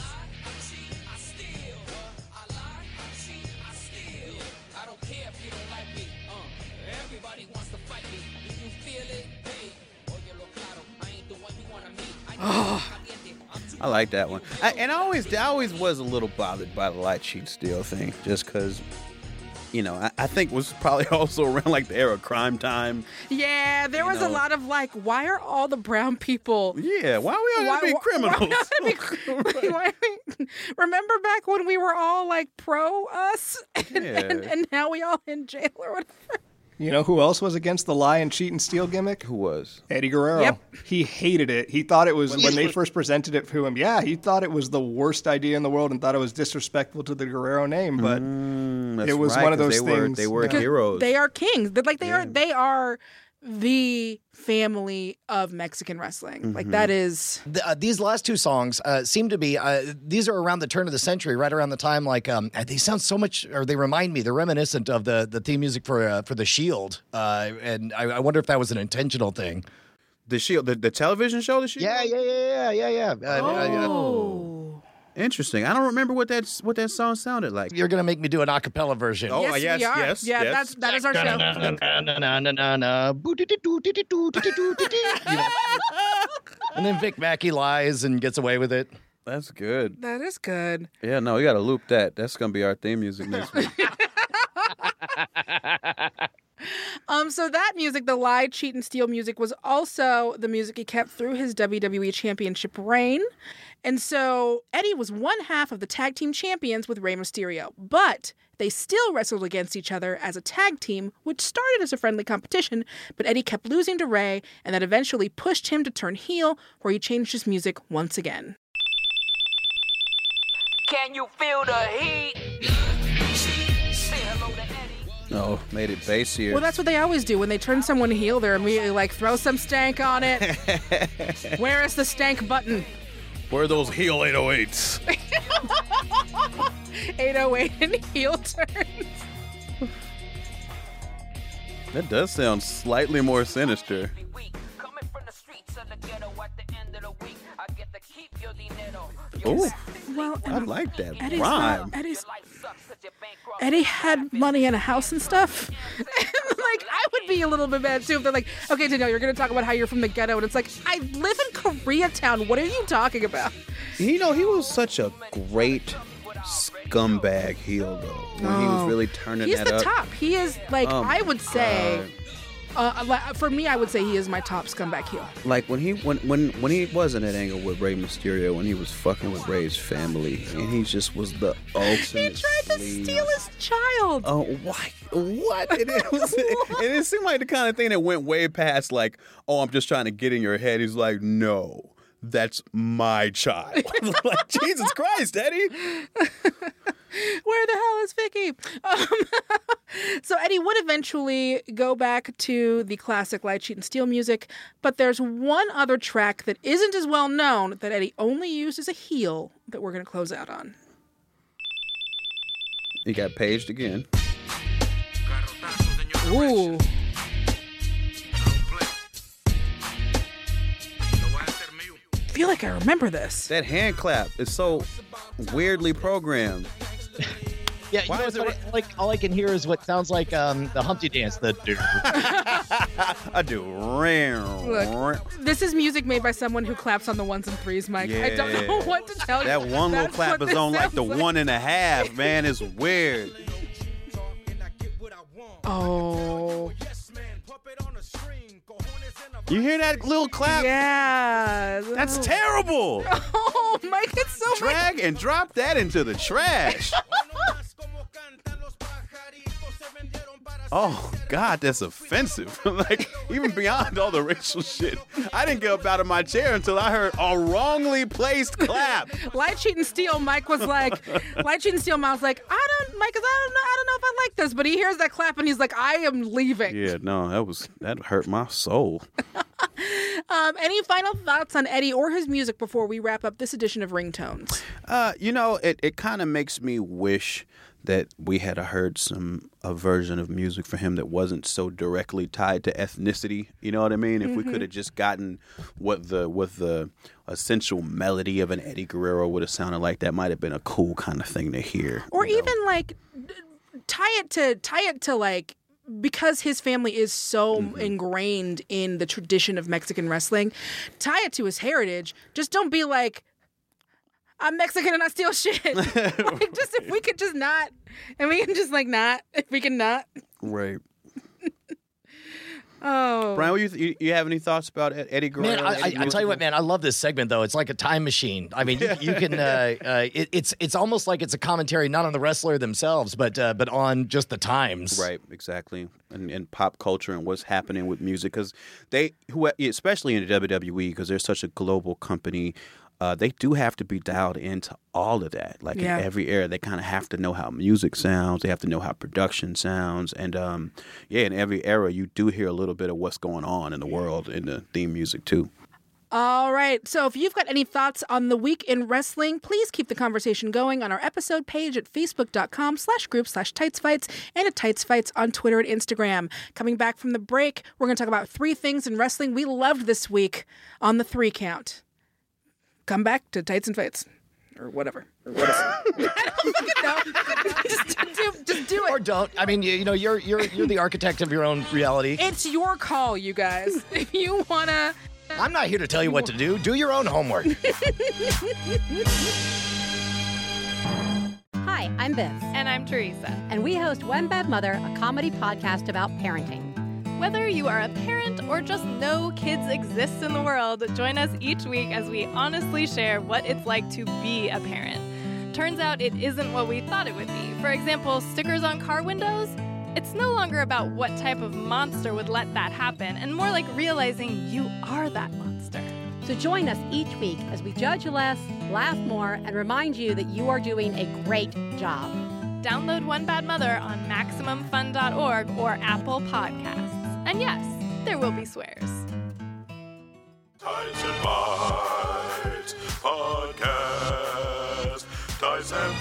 Oh, I like that one. I, and I always, I always was a little bothered by the light sheet steal thing, just because, you know, I, I think it was probably also around like the era of Crime Time. Yeah, there was know. a lot of like, why are all the brown people? Yeah, why we all gotta be why- criminals? why we gotta be- why we- Remember back when we were all like pro us, and, Yeah. and, and now we all in jail or whatever. You know who else was against the lie and cheat and steal gimmick? Who was? Eddie Guerrero. Yep. He hated it. He thought it was, when they first presented it to him, yeah, he thought it was the worst idea in the world and thought it was disrespectful to the Guerrero name. But Mm, that's it was right, one of 'cause those they Were, things. they were Yeah. heroes. They are kings. They're like they Yeah. are. They are the family of Mexican wrestling. Like Mm-hmm. that is. The, uh, these last two songs uh, seem to be, uh, these are around the turn of the century, right around the time, like, um, they sound so much, or they remind me, they're reminiscent of the, the theme music for uh, for The Shield. Uh, and I, I wonder if that was an intentional thing. The Shield, the, the television show, The Shield. Yeah, yeah, yeah, yeah, yeah, yeah. Uh, uh, Oh. Interesting. I don't remember what that what that song sounded like. You're going to make me do an a cappella version. Oh, yes, yes, we are. yes, Yeah, yes. that's that is our show. And then Vic Mackey lies and gets away with it. That's good. That is good. Yeah, no, we got to loop that. That's gonna be our theme music next week. Um, so that music, the lie, cheat, and steal music, was also the music he kept through his W W E Championship reign. And so Eddie was one half of the tag team champions with Rey Mysterio, but they still wrestled against each other as a tag team, which started as a friendly competition, but Eddie kept losing to Rey, and that eventually pushed him to turn heel, where he changed his music once again. Can you feel the heat? Say hello to Eddie. Oh, made it bassier. Well, that's what they always do. When they turn someone heel, they're immediately like, throw some stank on it. Where is the stank button? Where are those heel eight oh eights? eight oh eight and heel turns. That does sound slightly more sinister. Coming from the streets of the ghetto at the end of the week, I get to keep your dinero. Ooh, Well, I like that Eddie's rhyme. not, Eddie's, Eddie had money and a house and stuff. And, like, I would be a little bit mad too if they're like, okay, Danielle, you're going to talk about how you're from the ghetto. And it's like, I live in Koreatown. What are you talking about? You know, he was such a great scumbag heel, though. When he was Oh. really turning He's that the up. top. He is, like, Oh, I would say, God. Uh, li- for me, I would say he is my top scumbag heel. Like when he when when when he wasn't at angle with Rey Mysterio, when he was fucking with Rey's family, and he just was the ultimate. He tried to sleaze. steal his child. Oh, why? What? And it, was, and it seemed like the kind of thing that went way past like, oh, I'm just trying to get in your head. He's like, no, that's my child. Like, Jesus Christ, Eddie. Where the hell is Vicky? Um, so Eddie would eventually go back to the classic Light, Cheat, and Steal music, but there's one other track that isn't as well known that Eddie only used as a heel that we're going to close out on. He got paged again. Ooh. I feel like I remember this. That hand clap is so weirdly programmed. Yeah, you Why know, is it's it funny, like all I can hear is what sounds like um, the Humpty Dance. The I do. Look, this is music made by someone who claps on the ones and threes, Mike. I don't know Yeah. what to tell you. That one little That's clap what is this on like the sounds one and a half, man. It's weird. Oh. You hear that little clap? Yeah. That's terrible. Oh, Mike, it's so Drag and drop that into the trash. Oh, God, that's offensive. Like, even beyond all the racial shit. I didn't get up out of my chair until I heard a wrongly placed clap. Light, Cheat, and Steal, Mike was like, Light, Cheat, and Steal, Mike was like, I don't, Mike, 'cause I don't know, I don't know if I like this, but he hears that clap and he's like, I am leaving. Yeah, no, that was, that hurt my soul. Um, any final thoughts on Eddie or his music before we wrap up this edition of Ringtones? Uh, you know, it, it kind of makes me wish that we had heard some a version of music for him that wasn't so directly tied to ethnicity. You know what I mean? If Mm-hmm. we could have just gotten what the what the essential melody of an Eddie Guerrero would have sounded like, that might have been a cool kind of thing to hear. Or you know? even like d- tie it to tie it to like, because his family is so Mm-hmm. ingrained in the tradition of Mexican wrestling, tie it to his heritage. Just don't be like, I'm Mexican and I steal shit. Like, just if we could just not, and we can just like not, if we can not. Right. Oh, Brian, what you, th- you you have any thoughts about Ed- Eddie Guerrero? Man, I, I, Eddie I tell you what, music? man, I love this segment though. It's like a time machine. I mean, you, you can. Uh, uh, it, it's it's almost like it's a commentary not on the wrestler themselves, but uh, but on just the times. Right, exactly, and, and pop culture and what's happening with music, because they, who, especially in the W W E, because they're such a global company, uh, they do have to be dialed into all of that. Like Yeah. in every era, they kind of have to know how music sounds. They have to know how production sounds, and um, yeah, in every era, you do hear a little bit of what's going on in the world in the theme music too. all right. So if you've got any thoughts on the week in wrestling, please keep the conversation going on our episode page at facebook.com slash group slash tightsfights and at tightsfights on Twitter and Instagram. Coming back from the break, we're going to talk about three things in wrestling we loved this week on the three count. Come back to Tights and Fights. Or whatever. Or whatever. I don't fucking know. just, do, just do Or it. don't. I mean, you, you know, you're you're you're the architect of your own reality. It's your call, you guys. If you want to... I'm not here to tell you what to do. Do your own homework. Hi, I'm Viv, And I'm Teresa. and we host One Bad Mother, a comedy podcast about parenting. Whether you are a parent or just know kids exist in the world, join us each week as we honestly share what it's like to be a parent. Turns out it isn't what we thought it would be. For example, stickers on car windows? It's no longer about what type of monster would let that happen, and more like realizing you are that monster. So join us each week as we judge less, laugh more, and remind you that you are doing a great job. Download One Bad Mother on Maximum Fun dot org or Apple Podcasts. And yes, there will be swears. Tights and Bites Podcast. Tights and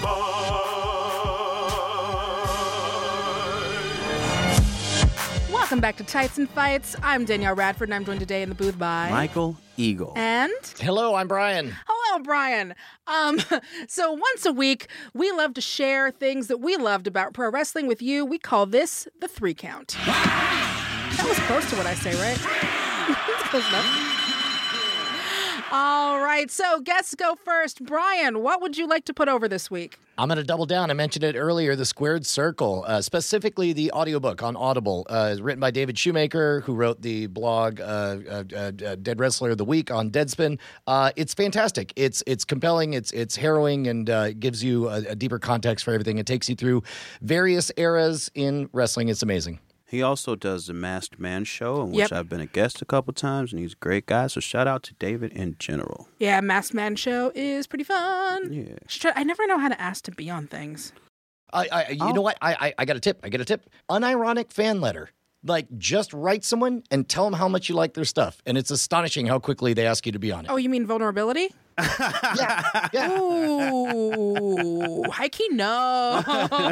Bites. Welcome back to Tights and Fights. I'm Danielle Radford, and I'm joined today in the booth by... Michael Eagle. And... Hello, I'm Brian. Hello, Brian. Um, so once a week, we love to share things that we loved about pro wrestling with you. We call this the three count. That was close to what I say, right? That's close enough. All right, so guests go first. Brian, what would you like to put over this week? I'm going to double down. I mentioned it earlier, The Squared Circle, uh, specifically the audiobook on Audible, uh, is written by David Shoemaker, who wrote the blog uh, uh, uh, Dead Wrestler of the Week on Deadspin. Uh, it's fantastic. It's it's compelling. It's it's harrowing, and uh, gives you a, a deeper context for everything. It takes you through various eras in wrestling. It's amazing. He also does the Masked Man show, in which Yep. I've been a guest a couple times, and he's a great guy. So shout out to David in general. Yeah, Masked Man show is pretty fun. Yeah. Should try- I never know how to ask to be on things. I, I you Oh. know what? I, I I got a tip. I get a tip. Unironic fan letter. Like, just write someone and tell them how much you like their stuff, and it's astonishing how quickly they ask you to be on it. Oh, you mean vulnerability? yeah, yeah. Ooh, high key, no.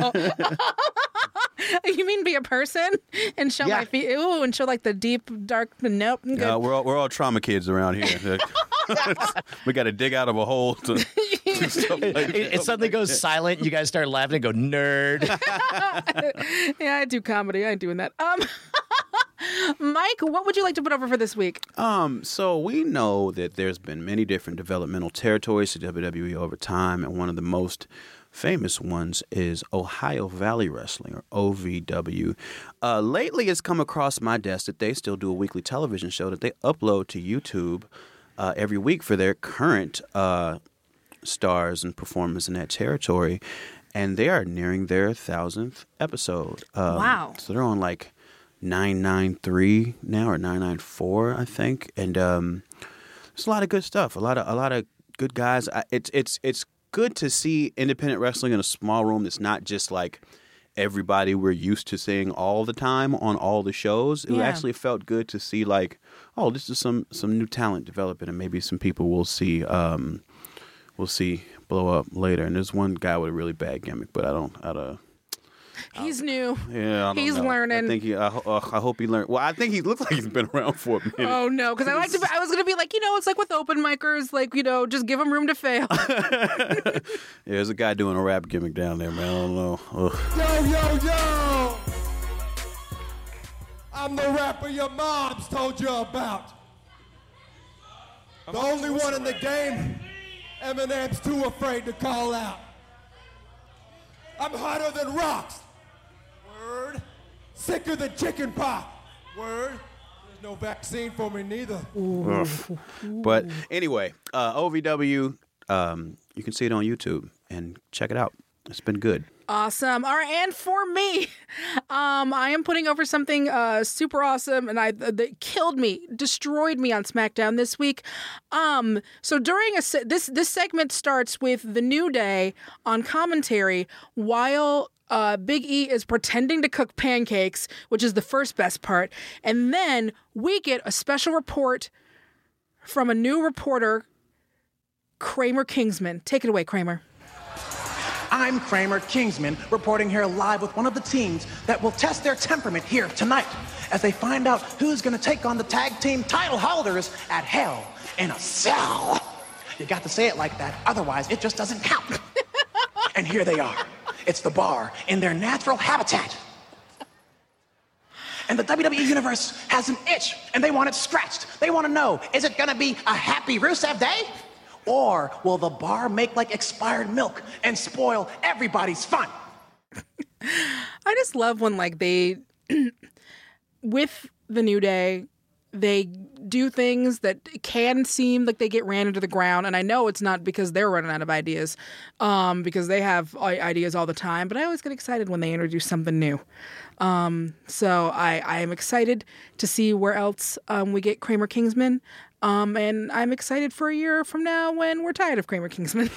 You mean be a person and show Yeah. my feet? Ooh, and show like the deep, dark. Nope. I'm good. Yeah, we're all, we're all trauma kids around here. We got to dig out of a hole to do stuff like It, it suddenly goes silent. You guys start laughing and go, nerd. Yeah, I do comedy. I ain't doing that. Um, Mike, what would you like to put over for this week? Um, so we know that there's been many different developmental territories to W W E over time, and one of the most famous ones is Ohio Valley Wrestling, or O V W. Uh, lately, it's come across my desk that they still do a weekly television show that they upload to YouTube uh, every week for their current uh, stars and performers in that territory, and they are nearing their thousandth episode. Um, Wow. So they're on like nine ninety-three now, or nine ninety-four, I think, and um, there's a lot of good stuff. A lot of a lot of good guys. I, it's it's it's good to see independent wrestling in a small room that's not just like everybody we're used to seeing all the time on all the shows. It Yeah. actually felt good to see like, oh, this is some some new talent developing, and maybe some people we'll see um, we'll see blow up later. And there's one guy with a really bad gimmick, but I don't I don't. He's new. Yeah, I don't He's know. learning. I think he. I, ho- uh, I hope he learned. Well, I think he looks like he's been around for a minute. Oh no, because I like to. Be, I was gonna be like, you know, it's like with open micers, like you know, just give them room to fail. Yeah, there's a guy doing a rap gimmick down there, man. I don't know. Ugh. Yo, yo, yo! I'm the rapper your moms told you about. The only one in the game Eminem's too afraid to call out. I'm hotter than rocks. Word. Sicker than chicken pot. Word. There's no vaccine for me neither. Ugh. But anyway, uh, O V W, um, you can see it on YouTube and check it out. It's been good. Awesome. All right, and for me, um, I am putting over something uh, super awesome, and I that killed me, destroyed me on SmackDown this week. Um, so during a se- this this segment starts with the New Day on commentary while uh, Big E is pretending to cook pancakes, which is the first best part, and then we get a special report from a new reporter, Kramer Kingsman. Take it away, Kramer. I'm Kramer Kingsman, reporting here live with one of the teams that will test their temperament here tonight as they find out who's going to take on the tag team title holders at Hell in a Cell. You got to say it like that, otherwise it just doesn't count. And here they are. It's the Bar in their natural habitat. And the W W E Universe has an itch, and they want it scratched. They want to know, is it going to be a happy Rusev Day? Or will the Bar make like expired milk and spoil everybody's fun? I just love when like they, with the New Day, they do things that can seem like they get ran into the ground. And I know it's not because they're running out of ideas, um, because they have i- ideas all the time. But I always get excited when they introduce something new. Um, so I, I am excited to see where else um, we get Kramer Kingsman. Um, and I'm excited for a year from now when we're tired of Kramer Kingsman.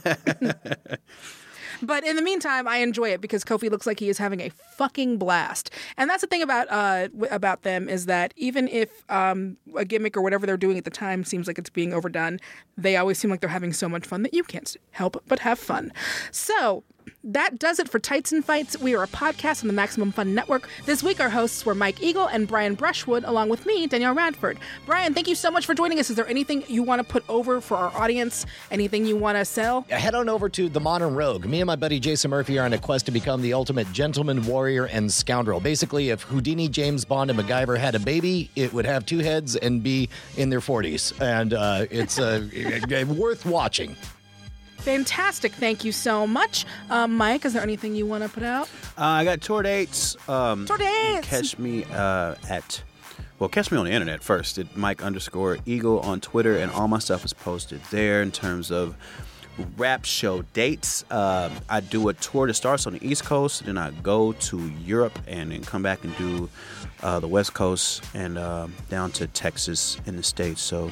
But in the meantime, I enjoy it because Kofi looks like he is having a fucking blast. And that's the thing about uh, w- about them is that even if um, a gimmick or whatever they're doing at the time seems like it's being overdone, they always seem like they're having so much fun that you can't help but have fun. So that does it for Tights and Fights. We are a podcast on the Maximum Fun Network. This week, our hosts were Mike Eagle and Brian Brushwood, along with me, Danielle Radford. Brian, thank you so much for joining us. Is there anything you want to put over for our audience? Anything you want to sell? Head on over to The Modern Rogue. Me and my buddy Jason Murphy are on a quest to become the ultimate gentleman, warrior, and scoundrel. Basically, if Houdini, James Bond, and MacGyver had a baby, it would have two heads and be in their forties. And uh, it's uh, worth watching. Fantastic. Thank you so much. Um, Mike, is there anything you want to put out? Uh, I got tour dates. Um, Tour dates! Catch me uh, at, well, catch me on the internet first at Mike underscore Eagle on Twitter, and all my stuff is posted there in terms of rap show dates. Um, I do a tour that starts on the East Coast, then I go to Europe and then come back and do uh, the West Coast and um, down to Texas in the States. So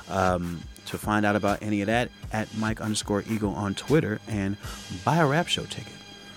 um, to find out about any of that, at Mike underscore Eagle on Twitter, and buy a rap show ticket.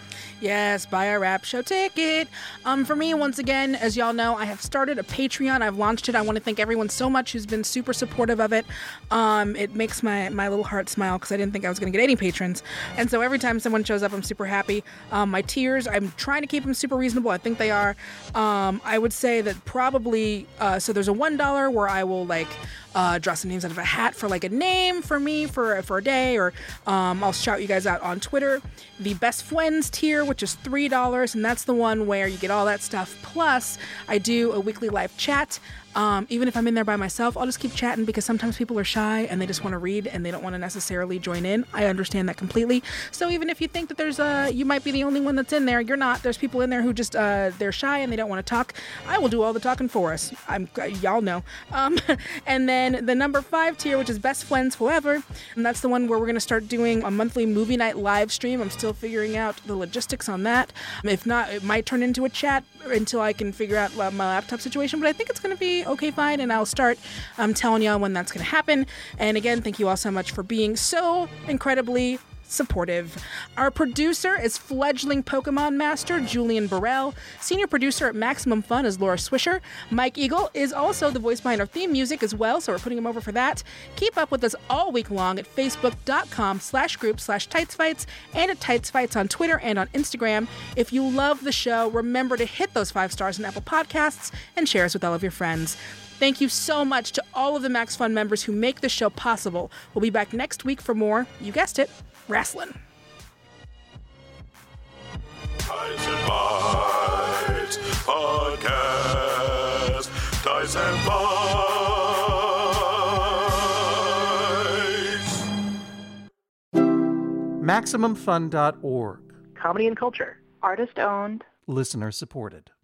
Yes, buy a rap show ticket. Um, for me, once again, as y'all know, I have started a Patreon. I've launched it. I want to thank everyone so much who's been super supportive of it. Um, it makes my, my little heart smile because I didn't think I was going to get any patrons. And so every time someone shows up, I'm super happy. Um, my tiers, I'm trying to keep them super reasonable. I think they are. Um, I would say that probably, uh, so there's a one dollar where I will like uh, draw some names out of a hat for like a name for me for, for a day, or um, I'll shout you guys out on Twitter. The Best Friends tier, which is three dollars, and that's the one where you get all that stuff. Plus, I do a weekly live chat. Um, even if I'm in there by myself, I'll just keep chatting because sometimes people are shy and they just want to read and they don't want to necessarily join in. I understand that completely. So even if you think that there's a, you might be the only one that's in there, you're not. There's people in there who just, uh, they're shy and they don't want to talk. I will do all the talking for us. I'm, y'all know. Um, and then the number five tier, which is Best Friends Forever. And that's the one where we're going to start doing a monthly movie night live stream. I'm still figuring out the logistics on that. If not, it might turn into a chat until I can figure out my laptop situation, but I think it's going to be okay, fine, and I'll start um, telling y'all when that's going to happen. And again, thank you all so much for being so incredibly supportive. Our producer is fledgling Pokemon master Julian Burrell. Senior producer at Maximum Fun is Laura Swisher. Mike Eagle is also the voice behind our theme music as well, so we're putting him over for that. Keep up with us all week long at facebook.com slash group slash Tightsfights and at Tightsfights on Twitter and on Instagram. If you love the show, remember to hit those five stars in Apple Podcasts and share us with all of your friends. Thank you so much to all of the Max Fun members who make this show possible. We'll be back next week for more, you guessed it, wrestling. Ties and Bites Podcast. Ties and Bites. Maximum Fun dot org. Comedy and culture. Artist owned. Listener supported.